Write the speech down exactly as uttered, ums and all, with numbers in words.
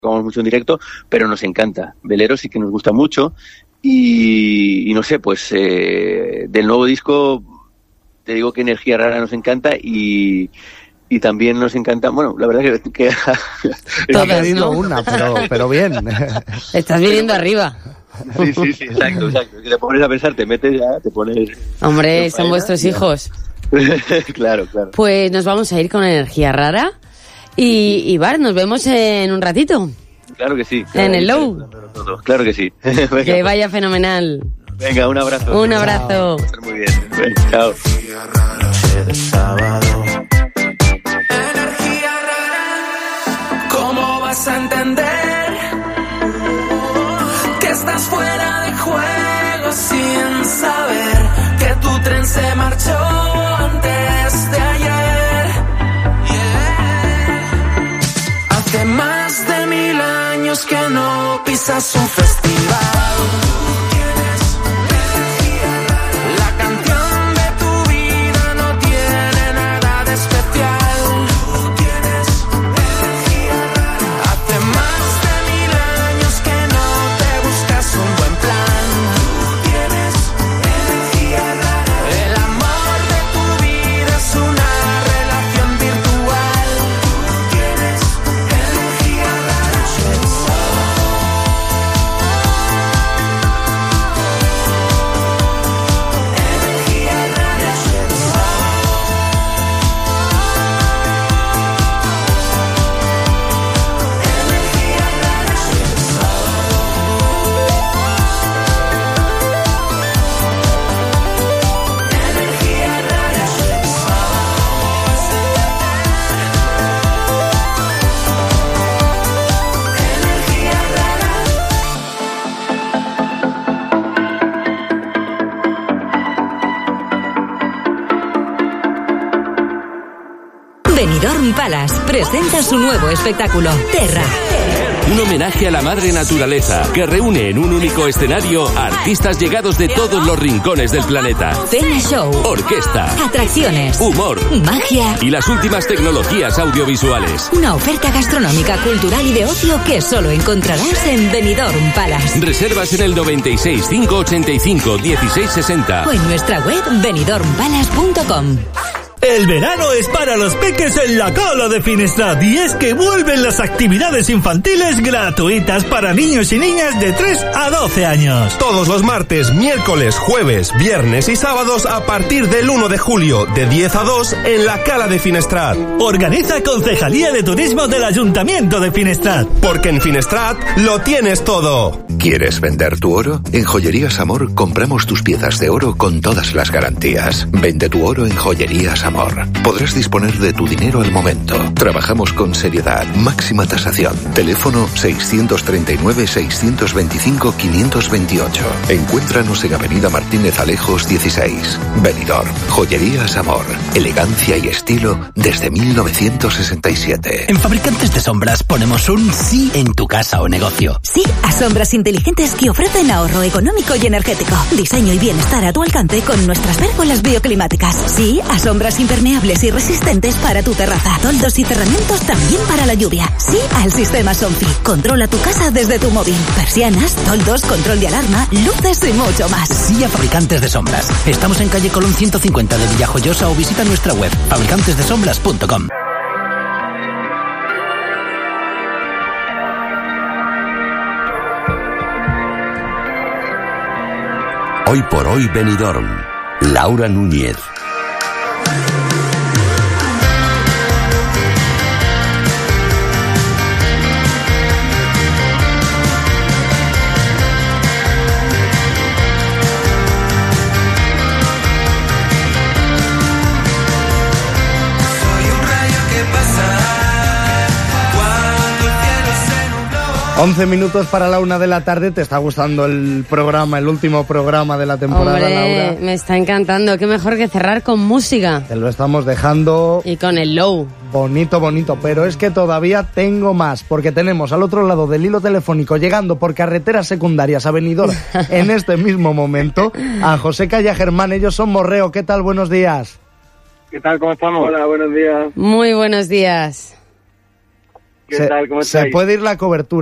tocamos mucho en directo, pero nos encanta. Velero sí que nos gusta mucho y, y no sé, pues eh, del nuevo disco te digo que Energía Rara nos encanta y, y también nos encanta, bueno, la verdad que... que Está pedido una, pero, pero bien. Estás viviendo arriba. Sí, sí, sí, exacto, exacto. Que te pones a pensar, te metes ya, te pones... Hombre, son vuestros hijos. Claro, claro. Pues nos vamos a ir con Energía Rara y, y Bar, nos vemos en un ratito. Claro que sí. Claro, en el Low. Claro que sí. Venga, que vaya fenomenal. Venga, un abrazo. Un abrazo. Chao. Muy bien. Venga, chao. Energía Rara. ¿Cómo vas a entender que estás fuera de juego sin saber que tu tren se marchó antes de ayer? Yeah. Hace más de mil años que no pisas un festival. Benidorm Palace presenta su nuevo espectáculo, Terra. Un homenaje a la madre naturaleza que reúne en un único escenario a artistas llegados de todos los rincones del planeta. Cena show, orquesta, atracciones, humor, magia y las últimas tecnologías audiovisuales. Una oferta gastronómica, cultural y de ocio que solo encontrarás en Benidorm Palace. Reservas en el noventa y seis, cinco ochenta y cinco, dieciséis sesenta o en nuestra web benidorm palace punto com. El verano es para los peques en la Cala de Finestrat y es que vuelven las actividades infantiles gratuitas para niños y niñas de tres a doce años. Todos los martes, miércoles, jueves, viernes y sábados a partir del uno de julio de diez a dos en la Cala de Finestrat. Organiza Concejalía de Turismo del Ayuntamiento de Finestrat. Porque en Finestrat lo tienes todo. ¿Quieres vender tu oro? En Joyerías Amor compramos tus piezas de oro con todas las garantías. Vende tu oro en Joyerías Amor. Podrás disponer de tu dinero al momento. Trabajamos con seriedad, máxima tasación. Teléfono seiscientos treinta y nueve, seiscientos veinticinco, quinientos veintiocho. Encuéntranos en Avenida Martínez Alejos dieciséis. Benidorm, Joyerías Amor. Elegancia y estilo desde mil novecientos sesenta y siete. En Fabricantes de Sombras ponemos un sí en tu casa o negocio. Sí a sombras inteligentes que ofrecen ahorro económico y energético. Diseño y bienestar a tu alcance con nuestras pérgolas bioclimáticas. Sí a sombras impermeables y resistentes para tu terraza. Toldos y cerramientos también para la lluvia. Sí al sistema Sonfi. Controla tu casa desde tu móvil. Persianas, toldos, control de alarma, luces y mucho más. Sí a Fabricantes de Sombras. Estamos en calle Colón ciento cincuenta de Villajoyosa o visita nuestra web fabricantes de sombras punto com. Hoy por hoy Benidorm. Laura Núñez. once minutos para la una de la tarde. ¿Te está gustando el programa, el último programa de la temporada, Hombre, Laura? Me está encantando. Qué mejor que cerrar con música. Te lo estamos dejando... Y con el Low. Bonito, bonito. Pero es que todavía tengo más, porque tenemos al otro lado del hilo telefónico, llegando por carreteras secundarias a Benidorm en este mismo momento, a José Calla Germán. Ellos son Morreo. ¿Qué tal? Buenos días. ¿Qué tal? ¿Cómo estamos? Hola, buenos días. Muy buenos días. ¿Qué se, tal? ¿Cómo se estáis? puede ir la cobertura.